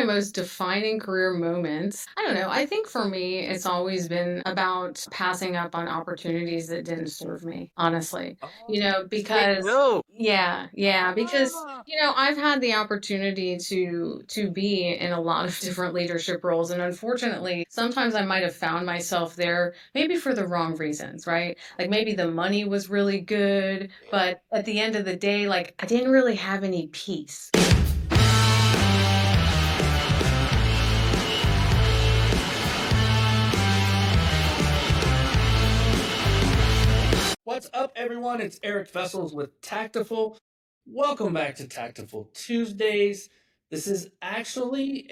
my most defining career moments, I don't know. I think for me, it's always been about passing up on opportunities that didn't serve me, honestly. Oh, say Because no. Ah. I've had the opportunity to be in a lot of different leadership roles, and unfortunately, sometimes I might have found myself there maybe for the wrong reasons, right? Like maybe the money was really good, Yeah. but at the end of the day, like I didn't really have any peace. What's up, everyone? It's Eric Vessels with Tactiful. Welcome back to Tactiful Tuesdays. This is actually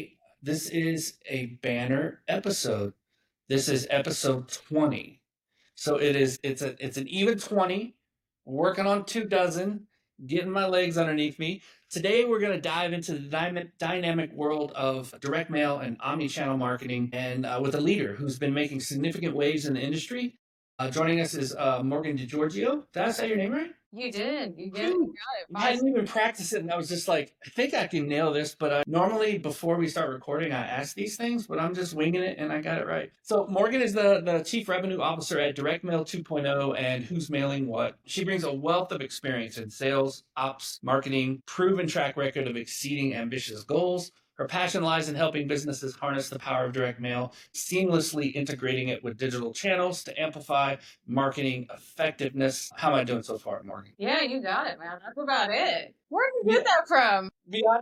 a banner episode. This is episode 20. So it's an even 20. Working on 2 dozen, getting my legs underneath me. Today we're going to dive into the dynamic world of direct mail and omni-channel marketing, and with a leader who's been making significant waves in the industry. Joining us is Morgan DiGiorgio. Did I say your name right? You did. You get you Whew. got it. I Five. hadn't even practiced it, and I was just like, I think I can nail this. But normally, before we start recording, I ask these things, but I'm just winging it, and I got it right. So, Morgan is the Chief Revenue Officer at Direct Mail 2.0 and Who's Mailing What. She brings a wealth of experience in sales, ops, marketing, proven track record of exceeding ambitious goals. Her passion lies in helping businesses harness the power of direct mail, seamlessly integrating it with digital channels to amplify marketing effectiveness. How am I doing so far, Morgan? Yeah, you got it, man. That's about it. Where did you Yeah, get that from? beyond.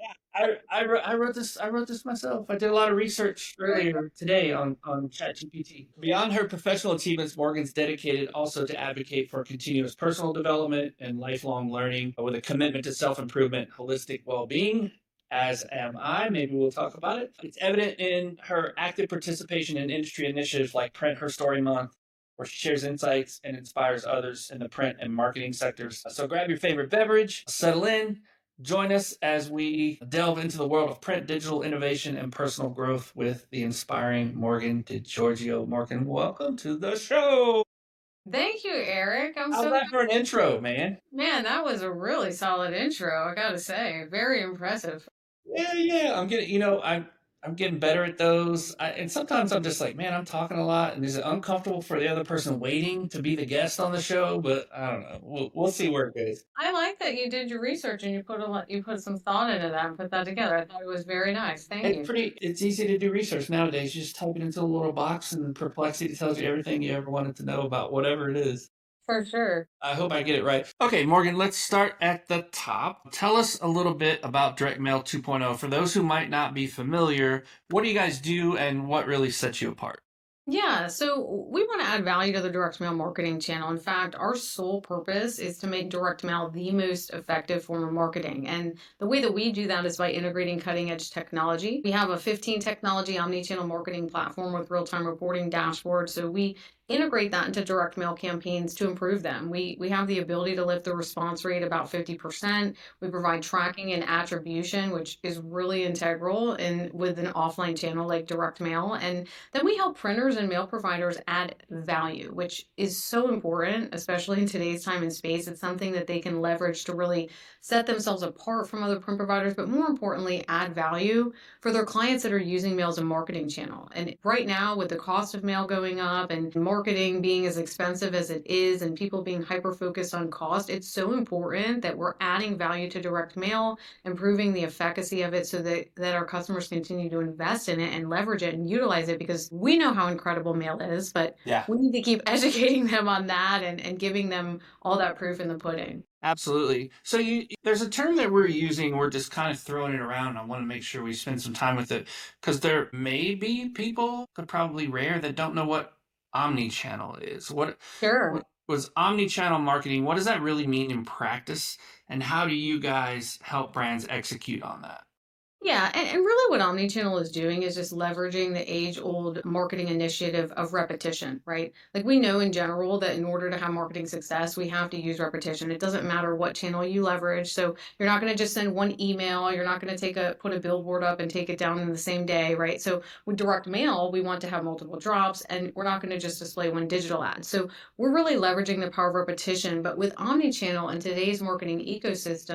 I wrote this myself. I did a lot of research earlier today on ChatGPT. Beyond her professional achievements, Morgan's dedicated also to advocate for continuous personal development and lifelong learning with a commitment to self improvement, holistic well being. As am I. Maybe we'll talk about it. It's evident in her active participation in industry initiatives like Print Her Story Month, where she shares insights and inspires others in the print and marketing sectors. So grab your favorite beverage, settle in, join us as we delve into the world of print, digital innovation, and personal growth with the inspiring Morgan DiGiorgio. Morgan, welcome to the show. Thank you, Eric. I'm How's so that for an intro, man? man. That was a really solid intro. I gotta say, very impressive. Yeah. I'm getting, I'm getting better at those. And sometimes I'm just like, man, I'm talking a lot, and is it uncomfortable for the other person waiting to be the guest on the show? But I don't know. We'll see where it goes. I like that you did your research and you put some thought into that and put that together. I thought it was very nice. Thank you. It's easy to do research nowadays. You just type it into a little box, and Perplexity tells you everything you ever wanted to know about whatever it is. For sure. I hope I get it right. Okay, Morgan, let's start at the top. Tell us a little bit about Direct Mail 2.0. For those who might not be familiar, what do you guys do and what really sets you apart? Yeah, so we want to add value to the direct mail marketing channel. In fact, our sole purpose is to make direct mail the most effective form of marketing. And the way that we do that is by integrating cutting edge technology. We have a 15 technology omni-channel marketing platform with real-time reporting dashboards. So we integrate that into direct mail campaigns to improve them. We have the ability to lift the response rate about 50%. We provide tracking and attribution, which is really integral in with an offline channel like direct mail. And then we help printers and mail providers add value, which is so important, especially in today's time and space. It's something that they can leverage to really set themselves apart from other print providers, but more importantly, add value for their clients that are using mail as a marketing channel. And right now, with the cost of mail going up and marketing being as expensive as it is, and people being hyper focused on cost, it's so important that we're adding value to direct mail, improving the efficacy of it so that our customers continue to invest in it and leverage it and utilize it because we know how incredible mail is, but Yeah. we need to keep educating them on that and giving them all that proof in the pudding. Absolutely. So there's a term that we're using. We're just kind of throwing it around. I want to make sure we spend some time with it because there may be people, but probably rare, that don't know what omni-channel is. Sure. What was omni-channel marketing? What does that really mean in practice? And how do you guys help brands execute on that? Yeah, and really what Omnichannel is doing is just leveraging the age-old marketing initiative of repetition, right? Like we know in general that in order to have marketing success, we have to use repetition. It doesn't matter what channel you leverage. So you're not going to just send one email. You're not going to put a billboard up and take it down in the same day, right? So with direct mail, we want to have multiple drops and we're not going to just display one digital ad. So we're really leveraging the power of repetition. But with Omnichannel and today's marketing ecosystem,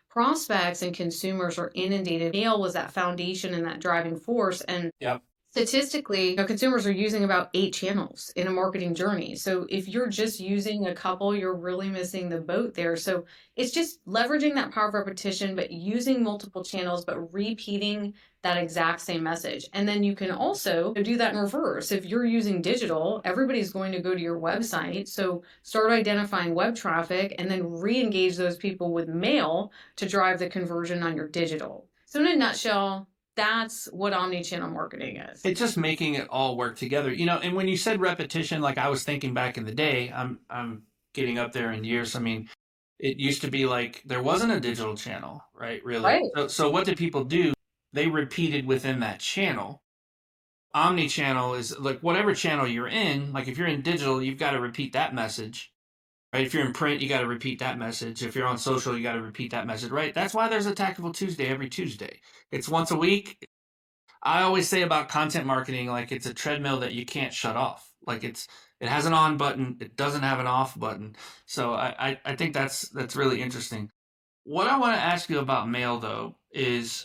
prospects and consumers are inundated. Mail was that foundation and that driving force. And Yep. statistically, consumers are using about 8 channels in a marketing journey. So if you're just using a couple, you're really missing the boat there. So it's just leveraging that power of repetition, but using multiple channels, but repeating that exact same message. And then you can also do that in reverse. If you're using digital, everybody's going to go to your website. So start identifying web traffic and then re-engage those people with mail to drive the conversion on your digital. So in a nutshell, that's what omni-channel marketing is. It's just making it all work together. And when you said repetition, like I was thinking back in the day, I'm getting up there in years. I mean, it used to be like there wasn't a digital channel, right? Really. Right. So what did people do? They repeated within that channel. Omni-channel is like whatever channel you're in. Like if you're in digital, you've got to repeat that message. Right? If you're in print, you got to repeat that message. If you're on social, you got to repeat that message, right? That's why there's a Tactical Tuesday every Tuesday. It's once a week. I always say about content marketing, like it's a treadmill that you can't shut off. Like it has an on button, it doesn't have an off button. So I think that's really interesting. What I want to ask you about mail though is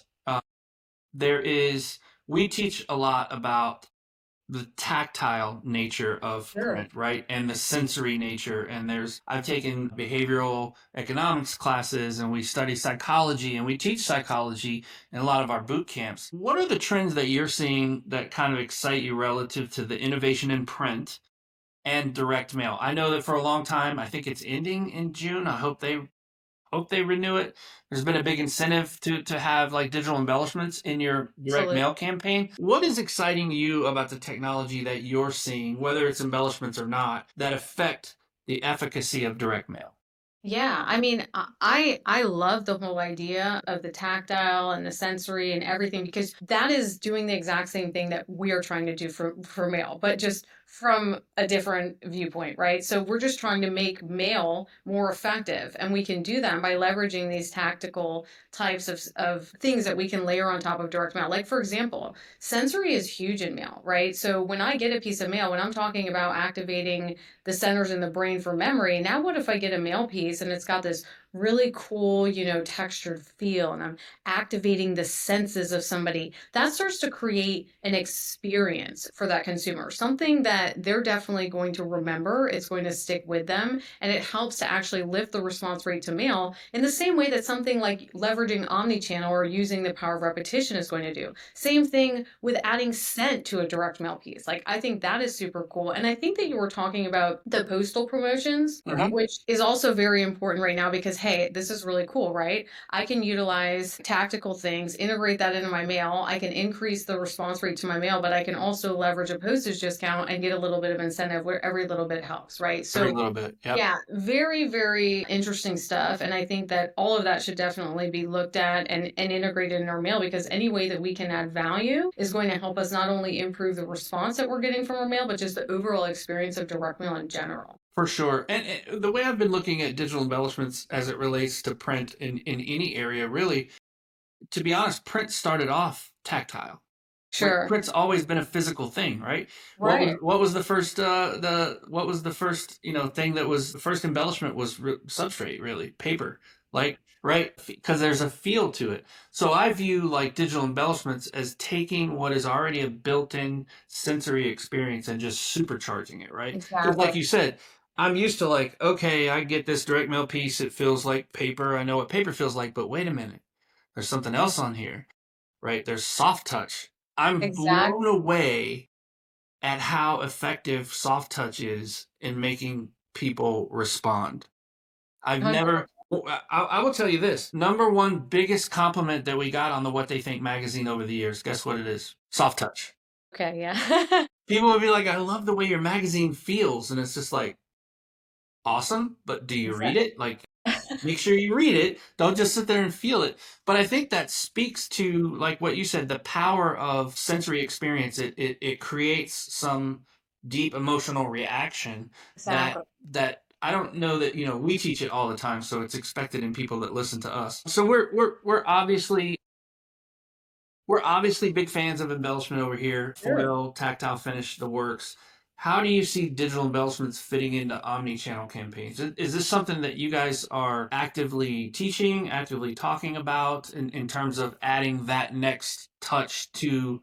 we teach a lot about the tactile nature of print, right? And the sensory nature. And I've taken behavioral economics classes and we study psychology and we teach psychology in a lot of our boot camps. What are the trends that you're seeing that kind of excite you relative to the innovation in print and direct mail? I know that for a long time, I think it's ending in June. I hope they renew it. There's been a big incentive to have like digital embellishments in your direct mail campaign. What is exciting you about the technology that you're seeing, whether it's embellishments or not, that affect the efficacy of direct mail? Yeah, I mean, I love the whole idea of the tactile and the sensory and everything because that is doing the exact same thing that we are trying to do for mail, but just from a different viewpoint, right? So we're just trying to make mail more effective, and we can do that by leveraging these tactical types of things that we can layer on top of direct mail. Like for example, sensory is huge in mail, right? So when I get a piece of mail, when I'm talking about activating the centers in the brain for memory, now what if I get a mail piece and it's got this really cool, textured feel and I'm activating the senses of somebody? That starts to create an experience for that consumer, something that they're definitely going to remember. It's going to stick with them, and it helps to actually lift the response rate to mail in the same way that something like leveraging omni-channel or using the power of repetition is going to do. Same thing with adding scent to a direct mail piece. Like I think that is super cool. And I think that you were talking about the postal promotions, which is also very important right now because hey, this is really cool, right? I can utilize tactical things, integrate that into my mail. I can increase the response rate to my mail, but I can also leverage a postage discount and get a little bit of incentive where every little bit helps, right? So every little bit, yeah, very, very interesting stuff. And I think that all of that should definitely be looked at and integrated in our mail because any way that we can add value is going to help us not only improve the response that we're getting from our mail, but just the overall experience of direct mail in general. For sure. And the way I've been looking at digital embellishments as it relates to print in any area, really, to be honest, print started off tactile. Sure. Print's always been a physical thing, right? Right. What was the first thing that was the first embellishment was substrate, really, paper, like, right? Because there's a feel to it. So I view like digital embellishments as taking what is already a built-in sensory experience and just supercharging it, right? Exactly. Because like you said, I'm used to like, okay, I get this direct mail piece. It feels like paper. I know what paper feels like, but wait a minute. There's something else on here, right? There's soft touch. I'm blown away at how effective soft touch is in making people respond. I will tell you this. Number one biggest compliment that we got on the What They Think magazine over the years, guess what it is? Soft touch. Okay, yeah. People would be like, I love the way your magazine feels. And it's just like, awesome, but do you read it? Like, make sure you read it. Don't just sit there and feel it. But I think that speaks to, like what you said, the power of sensory experience. It creates some deep emotional reaction that I don't know that, we teach it all the time. So it's expected in people that listen to us. So we're obviously big fans of embellishment over here. Foil, tactile finish, the works. how do you see digital embellishments fitting into omni-channel campaigns? Is this something that you guys are actively teaching, actively talking about in terms of adding that next touch to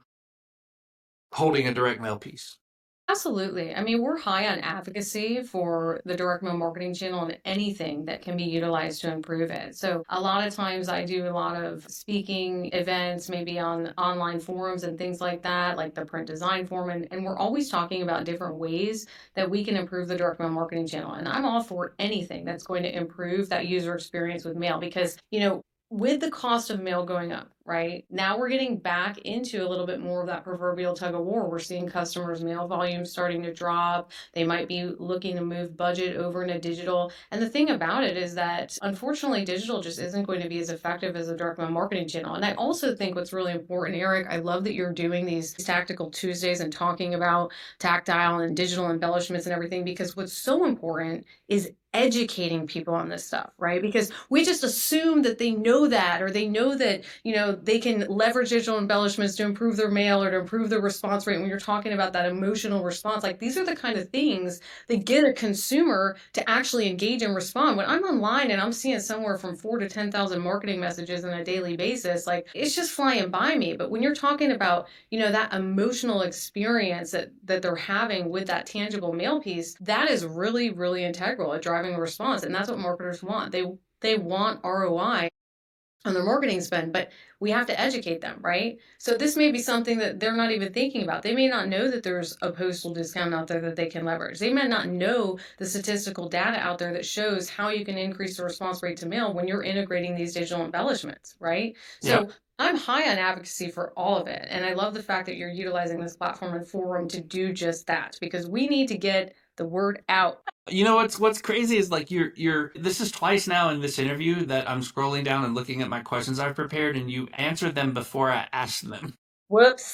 holding a direct mail piece? Absolutely. I mean, we're high on advocacy for the direct mail marketing channel and anything that can be utilized to improve it. So, a lot of times I do a lot of speaking events, maybe on online forums and things like that, like the print design forum. And we're always talking about different ways that we can improve the direct mail marketing channel. And I'm all for anything that's going to improve that user experience with mail because, with the cost of mail going up, right? Now we're getting back into a little bit more of that proverbial tug of war. We're seeing customers' mail volumes starting to drop. They might be looking to move budget over into digital. And the thing about it is that unfortunately, digital just isn't going to be as effective as a direct mail marketing channel. And I also think what's really important, Eric, I love that you're doing these Tactical Tuesdays and talking about tactile and digital embellishments and everything, because what's so important is educating people on this stuff, right? Because we just assume that they know that, or they know that, they can leverage digital embellishments to improve their mail or to improve their response rate. When you're talking about that emotional response, like these are the kind of things that get a consumer to actually engage and respond. When I'm online and I'm seeing somewhere from 4 to 10,000 marketing messages on a daily basis, like it's just flying by me. But when you're talking about, that emotional experience that they're having with that tangible mail piece, that is really, really integral at driving a response. And that's what marketers want. They want ROI on their marketing spend, but we have to educate them, right? So this may be something that they're not even thinking about. They may not know that there's a postal discount out there that they can leverage. They might not know the statistical data out there that shows how you can increase the response rate to mail when you're integrating these digital embellishments, right? So I'm high on advocacy for all of it. And I love the fact that you're utilizing this platform and forum to do just that, because we need to get the word out. You know what's crazy is like you're this is twice now in this interview that I'm scrolling down and looking at my questions I've prepared and you answered them before I asked them. Whoops.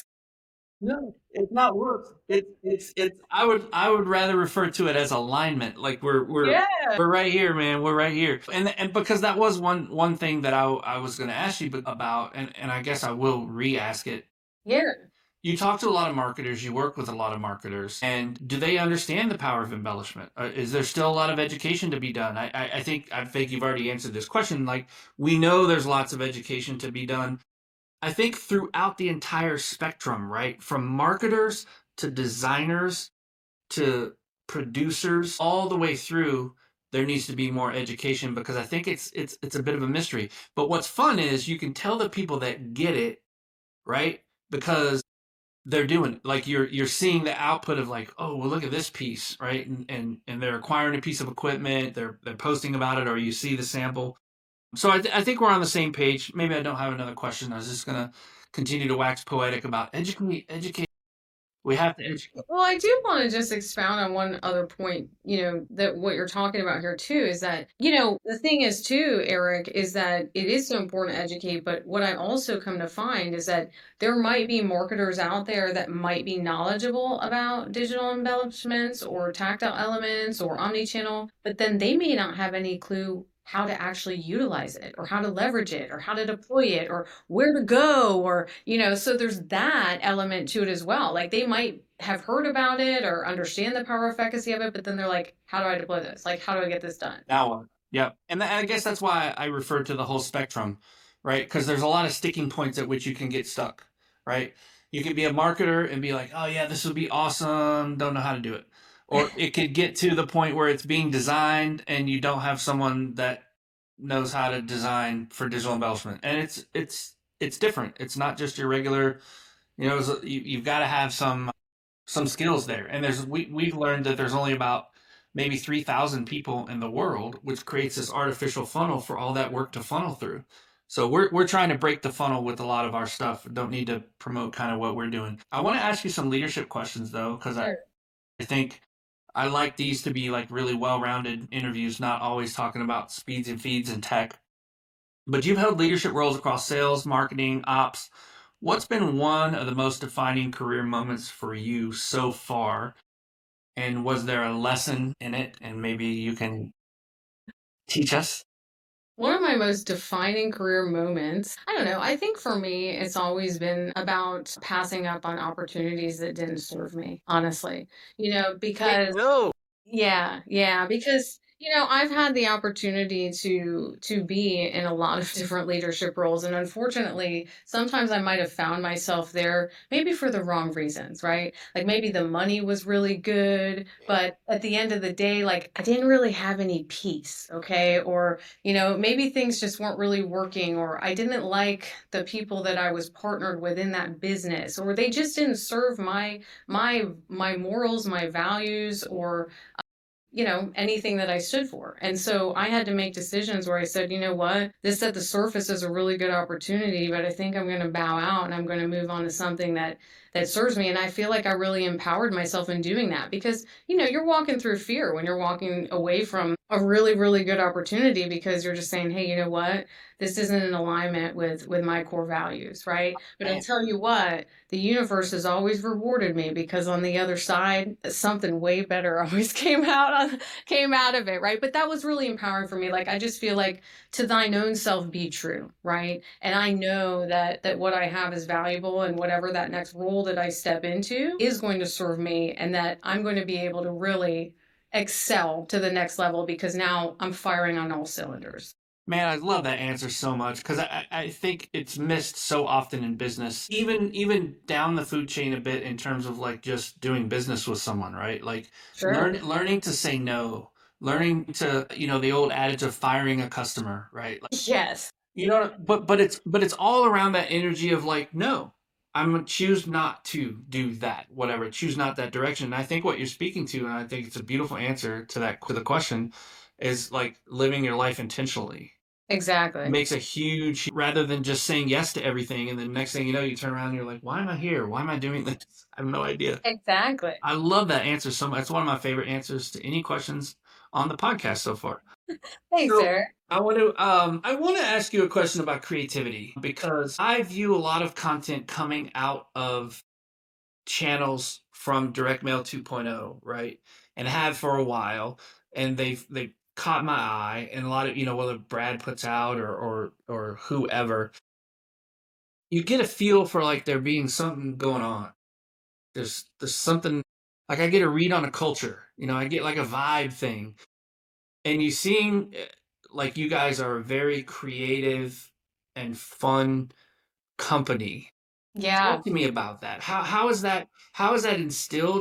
No, it's not work. It's I would rather refer to it as alignment. Like we're right here, man. We're right here. And because that was one thing that I was going to ask you about, and I guess I will re-ask it. Yeah. You talk to a lot of marketers, you work with a lot of marketers, and do they understand the power of embellishment? Is there still a lot of education to be done? I think you've already answered this question. Like, we know there's lots of education to be done. I think throughout the entire spectrum, right? From marketers to designers to producers, all the way through, there needs to be more education because I think it's a bit of a mystery. But what's fun is you can tell the people that get it, right? Because they're doing like you're seeing the output of like, oh well, look at this piece, right? And they're acquiring a piece of equipment, they're posting about it, or you see the sample. So I think we're on the same page. Maybe I don't have another question. I was just gonna continue to wax poetic about educate. We have to educate. Well, I do want to just expound on one other point, that what you're talking about here too is that, the thing is too, Eric, is that it is so important to educate. But what I also come to find is that there might be marketers out there that might be knowledgeable about digital embellishments or tactile elements or omni-channel, but then they may not have any clue how to actually utilize it or how to leverage it or how to deploy it or where to go or, so there's that element to it as well. Like they might have heard about it or understand the power efficacy of it, but then they're like, how do I deploy this? Like, how do I get this done? Now, yeah. And I guess that's why I refer to the whole spectrum, right? Because there's a lot of sticking points at which you can get stuck, right? You can be a marketer and be like, oh yeah, this would be awesome. Don't know how to do it. Or it could get to the point where it's being designed and you don't have someone that knows how to design for digital embellishment. And it's different. It's not just your regular, you've got to have some skills there. And we've learned that there's only about maybe 3,000 people in the world, which creates this artificial funnel for all that work to funnel through. So we're trying to break the funnel with a lot of our stuff. Don't need to promote kind of what we're doing. I want to ask you some leadership questions though, because I think I like these to be like really well-rounded interviews, not always talking about speeds and feeds and tech. But you've held leadership roles across sales, marketing, ops. What's been one of the most defining career moments for you so far? And was there a lesson in it? And maybe you can teach us? One of my most defining career moments, I don't know, I think for me, it's always been about passing up on opportunities that didn't serve me, honestly. Because No. yeah, yeah, because I've had the opportunity to be in a lot of different leadership roles, and unfortunately, sometimes I might have found myself there maybe for the wrong reasons, right? Like maybe the money was really good, but at the end of the day, like I didn't really have any peace, okay? Or, maybe things just weren't really working, or I didn't like the people that I was partnered with in that business, or they just didn't serve my morals, my values, or anything that I stood for. And so I had to make decisions where I said, you know what, this at the surface is a really good opportunity, but I think I'm going to bow out and I'm going to move on to something that serves me. And I feel like I really empowered myself in doing that because, you're walking through fear when you're walking away from a really, really good opportunity because you're just saying, hey, you know what, this isn't in alignment with my core values, right? But I'll Man. tell you what, the universe has always rewarded me because on the other side, something way better always came out of it, right? But that was really empowering for me. Like I just feel like to thine own self be true, right? And I know that what I have is valuable and whatever that next role that I step into is going to serve me and that I'm going to be able to really excel to the next level because now I'm firing on all cylinders. Man, I love that answer so much because I think it's missed so often in business, even down the food chain a bit in terms of like just doing business with someone, right? Like Sure. learning to say no, learning to, the old adage of firing a customer, right? Like, Yes. but it's all around that energy of like, no, I'm gonna choose not to do that, whatever, choose not that direction. And I think what you're speaking to, and I think it's a beautiful answer to the question, is like living your life intentionally Exactly. makes a huge rather than just saying yes to everything and then next thing you know you turn around and you're like, why am I here, why am I doing this? I have no idea. Exactly. I love that answer so much. It's one of my favorite answers to any questions on the podcast so far. Thanks, So Eric. I want to ask you a question about creativity because I view a lot of content coming out of channels from Direct Mail 2.0, right? And have for a while, and they've caught my eye, and a lot of whether Brad puts out or whoever, you get a feel for like there being something going on. There's something like I get a read on a culture, I get like a vibe thing, and you seem like you guys are a very creative and fun company. Yeah. Talk to me about that. How is that instilled?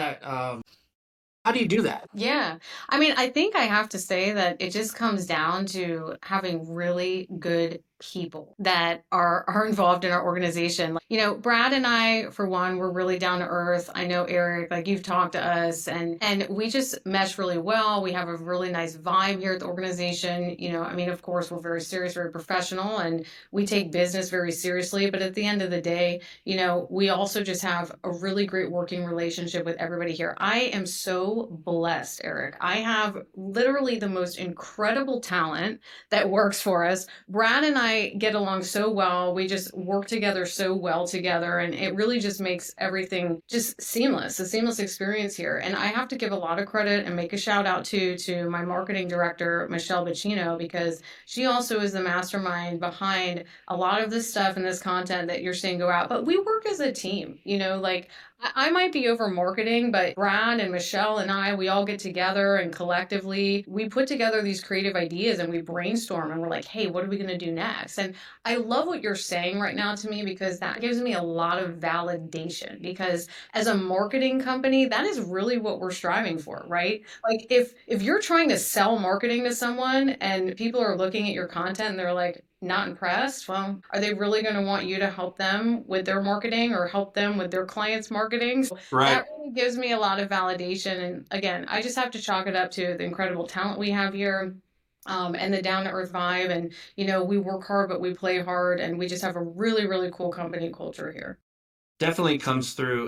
How do you do that? Yeah. I mean, I think I have to say that it just comes down to having really good people that are involved in our organization. Brad and I, for one, we're really down to earth. I know Eric, like you've talked to us and we just mesh really well. We have a really nice vibe here at the organization. I mean, of course, we're very serious, very professional, and we take business very seriously. But at the end of the day, we also just have a really great working relationship with everybody here. I am so blessed, Eric. I have literally the most incredible talent that works for us. Brad and I get along so well. We just work together so well together, and it really just makes everything just seamless, a seamless experience here. And I have to give a lot of credit and make a shout out to my marketing director, Michelle Bacino, because she also is the mastermind behind a lot of this stuff and this content that you're seeing go out. But we work as a team, like I might be over marketing, but Brad and Michelle and we all get together and collectively we put together these creative ideas and we brainstorm and we're like, hey, what are we going to do next? And I love what you're saying right now to me because that gives me a lot of validation because as a marketing company, that is really what we're striving for, right? Like if you're trying to sell marketing to someone and people are looking at your content and they're like, not impressed, well, are they really going to want you to help them with their marketing or help them with their clients' marketing? So Right. that really gives me a lot of validation. And again, I just have to chalk it up to the incredible talent we have here. And the down to earth vibe. And, we work hard, but we play hard. And we just have a really, really cool company culture here. Definitely comes through,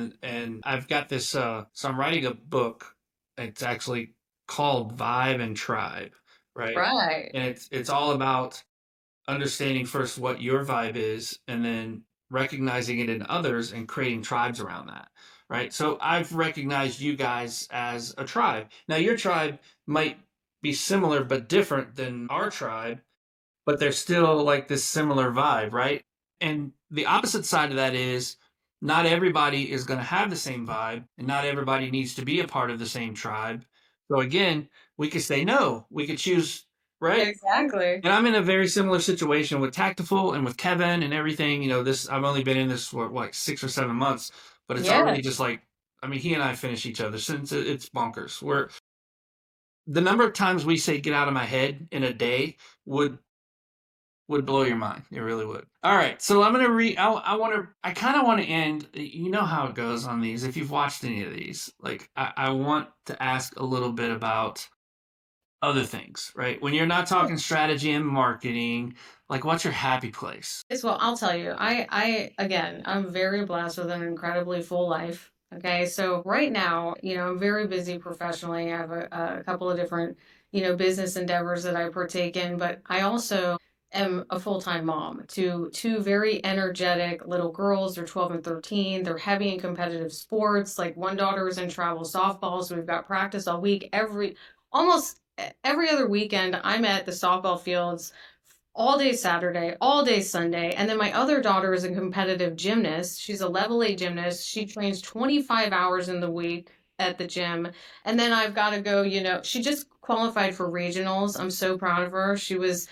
and I've got this. So I'm writing a book. It's actually called Vibe and Tribe, right? Right. And it's all about understanding first what your vibe is and then recognizing it in others and creating tribes around that, right? So I've recognized you guys as a tribe. Now your tribe might be similar but different than our tribe, but they're still like this similar vibe, right? And the opposite side of that is not everybody is going to have the same vibe, and not everybody needs to be a part of the same tribe. So again, we could say no, we could choose, right? Exactly. And I'm in a very similar situation with Tactful and with Kevin and everything. I've only been in this for like 6 or 7 months, but it's Yeah. already just like, I mean, he and I finish each other since it's bonkers. The number of times we say "get out of my head" in a day would blow your mind. It really would. All right, so I'm gonna read. I kind of want to end. You know how it goes on these. If you've watched any of these, like I want to ask a little bit about other things, right? When you're not talking strategy and marketing, like what's your happy place? Well, I'll tell you, again, I'm very blessed with an incredibly full life. Okay, so right now, I'm very busy professionally. I have a couple of different, business endeavors that I partake in, but I also am a full-time mom to two very energetic little girls. They're 12 and 13. They're heavy in competitive sports. Like one daughter is in travel softball, so we've got practice all week. Almost every other weekend, I'm at the softball fields all day Saturday, all day Sunday. And then my other daughter is a competitive gymnast. She's a level 8 gymnast. She trains 25 hours in the week at the gym. And then I've got to go, she just qualified for regionals. I'm so proud of her. She was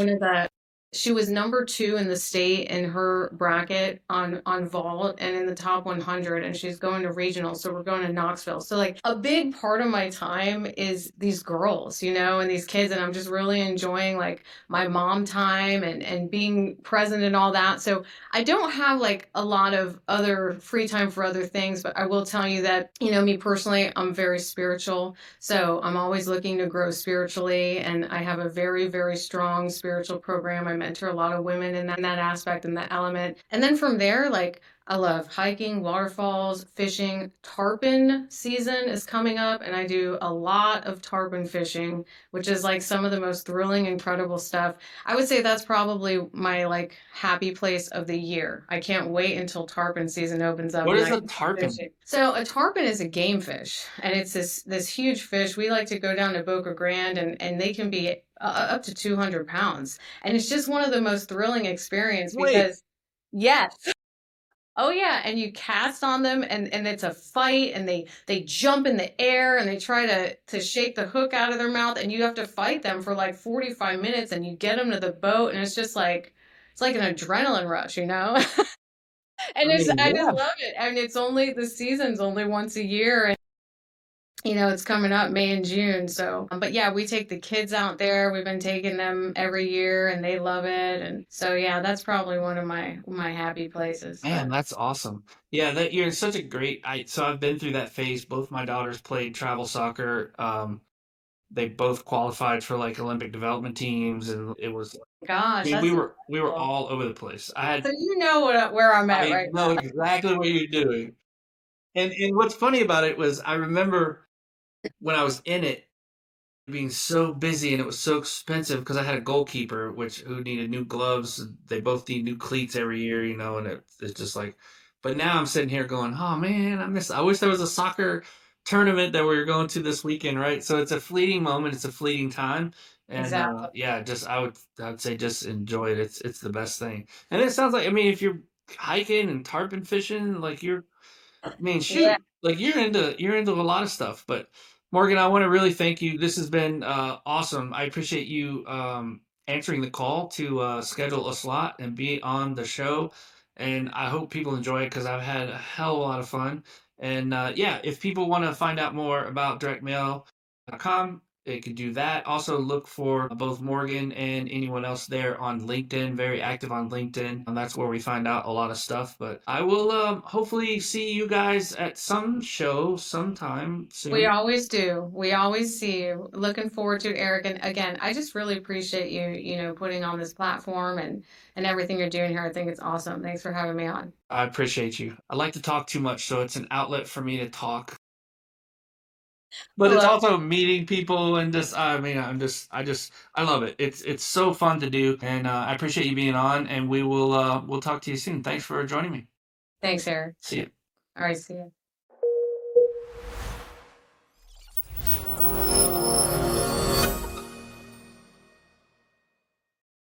she was number 2 in the state in her bracket on vault and in the top 100, and she's going to regional. So we're going to Knoxville. So like a big part of my time is these girls, and these kids, and I'm just really enjoying like my mom time and being present and all that. So I don't have like a lot of other free time for other things, but I will tell you that, me personally, I'm very spiritual. So I'm always looking to grow spiritually, and I have a very, very strong spiritual program. I mentor a lot of women in that aspect and that element. And then from there, like I love hiking, waterfalls, fishing. Tarpon season is coming up, and I do a lot of tarpon fishing, which is like some of the most thrilling, incredible stuff. I would say that's probably my like happy place of the year. I can't wait until tarpon season opens up. What and is I a can tarpon? fish it. So a tarpon is a game fish, and it's this huge fish. We like to go down to Boca Grande, and they can be up to 200 pounds, and it's just one of the most thrilling experiences because yes. Oh yeah, and you cast on them, and it's a fight, and they jump in the air, and they try to shake the hook out of their mouth, and you have to fight them for like 45 minutes, and you get them to the boat, and it's just like it's like an adrenaline rush, And I mean, I just yeah. love it. And the season's only once a year, and it's coming up May and June. So, but yeah, we take the kids out there. We've been taking them every year, and they love it. And so, yeah, that's probably one of my happy places. Man, that's awesome. Yeah, that you're such a great. So I've been through that phase. Both my daughters played travel soccer. They both qualified for like Olympic development teams, and it was. Gosh, I mean, that's we were incredible. all over the place. So where I'm at I right know now. exactly what you're doing. And what's funny about it was I remember when I was in it being so busy and it was so expensive because I had a goalkeeper who needed new gloves. They both need new cleats every year, and it's just like. But now I'm sitting here going, oh man, I wish there was a soccer tournament that we were going to this weekend, right? So it's a fleeting moment, it's a fleeting time, and Exactly. yeah, just I would say just enjoy it. It's the best thing. And it sounds like, I mean, if you're hiking and tarpon fishing, like I mean, Yeah. shoot, like you're into a lot of stuff. But Morgan, I want to really thank you. This has been awesome. I appreciate you answering the call to schedule a slot and be on the show. And I hope people enjoy it because I've had a hell of a lot of fun. And yeah, if people want to find out more about directmail.com, they could do that. Also, look for both Morgan and anyone else there on LinkedIn, very active on LinkedIn. And that's where we find out a lot of stuff. But I will hopefully see you guys at some show sometime soon. We always do. We always see you. Looking forward to it, Eric. And again, I just really appreciate you, putting on this platform and everything you're doing here. I think it's awesome. Thanks for having me on. I appreciate you. I like to talk too much, so it's an outlet for me to talk. But it's also meeting people and just, I mean, I love it. It's so fun to do, and I appreciate you being on. And we'll talk to you soon. Thanks for joining me. Thanks, Eric. See you. All right, see you.